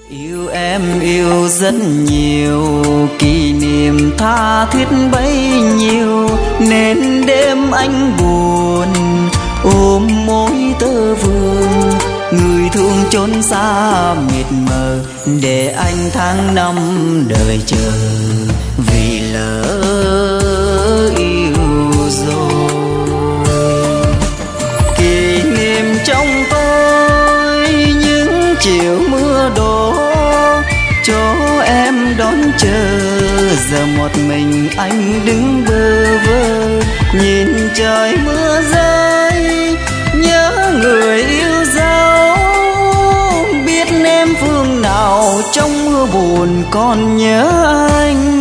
Yêu em yêu rất nhiều, kỷ niệm tha thiết bấy nhiêu, nên đêm anh buồn ôm mối tơ vương. Người thương chốn xa mịt mờ, để anh tháng năm đợi chờ, vì lỡ yêu rồi. Kỷ niệm trong tôi những chiều mưa đổ, cho em đón chờ. Giờ một mình anh đứng bơ vơ, nhìn trời mưa rơi, nhớ người yêu dấu. Biết em phương nào trong mưa buồn còn nhớ anh.